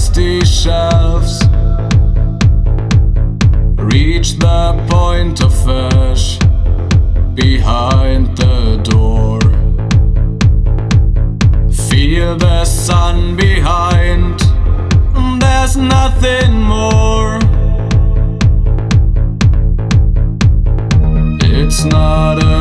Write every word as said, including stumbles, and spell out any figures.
dusty shelves. Reach the point of ash behind